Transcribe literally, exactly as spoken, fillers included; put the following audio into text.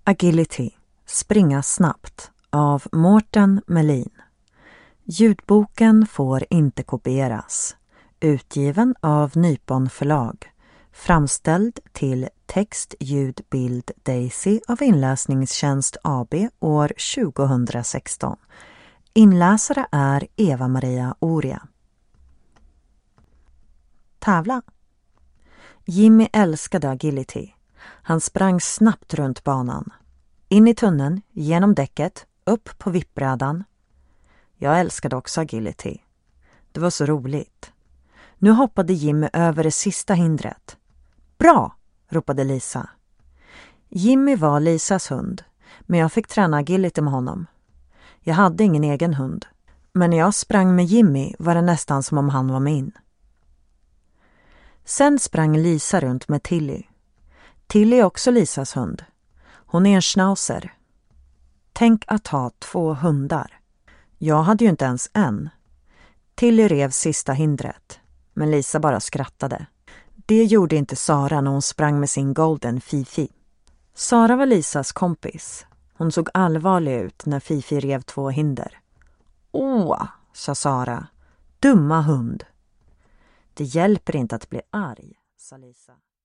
Agility, springa snabbt av Mårten Melin. Ljudboken får inte kopieras. Utgiven av Nypon förlag. Framställd till text, ljud, bild, Daisy av Inläsningstjänst A B år tjugohundrasexton. Inläsare är Eva-Maria Oria. Tävla. Jimmy älskade agility. Han sprang snabbt runt banan. In i tunneln, genom däcket, upp på vippbrädan. Jag älskade också agility. Det var så roligt. Nu hoppade Jimmy över det sista hindret. Bra, ropade Lisa. Jimmy var Lisas hund, men jag fick träna agility med honom. Jag hade ingen egen hund, men när jag sprang med Jimmy var det nästan som om han var min. Sen sprang Lisa runt med Tilly. Tilly är också Lisas hund. Hon är en schnauzer. Tänk att ha två hundar. Jag hade ju inte ens en. Tilly rev sista hindret, men Lisa bara skrattade. Det gjorde inte Sara när hon sprang med sin golden Fifi. Sara var Lisas kompis. Hon såg allvarlig ut när Fifi rev två hinder. Åh, sa Sara. Dumma hund. Det hjälper inte att bli arg, sa Lisa.